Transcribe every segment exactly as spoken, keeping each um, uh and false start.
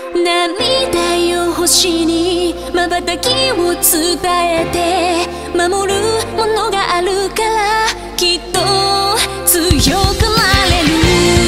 涙よ星に瞬きを伝えて守るものがあるからきっと強くなれる。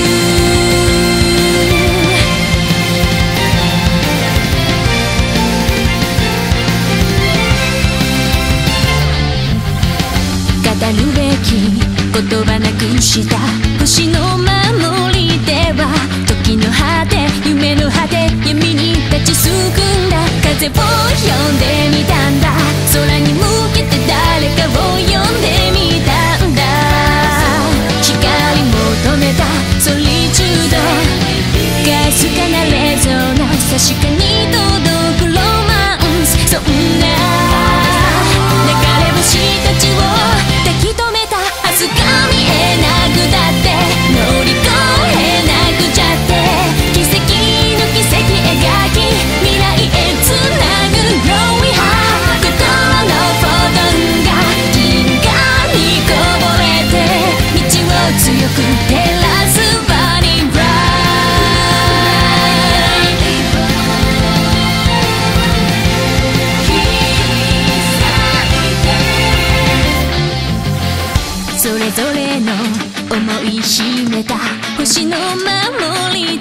語るべき言葉なくした星の守りでは時の果て夢の果て闇に立ちすくんだ風を呼んでみたんだ空に向けて誰かを呼んでみたんだ光求めたソリチュードかすかなレゾナンス確かに届くロマンスそんな流れ星たちを抱き留めた明日が見えなくだって乗り越えなくちゃって奇跡の奇跡描き未来へつなぐ Growing High 心のフォトンが銀河にこぼれて道を強く照らす Burning Bright それぞれの思い秘めた星の守り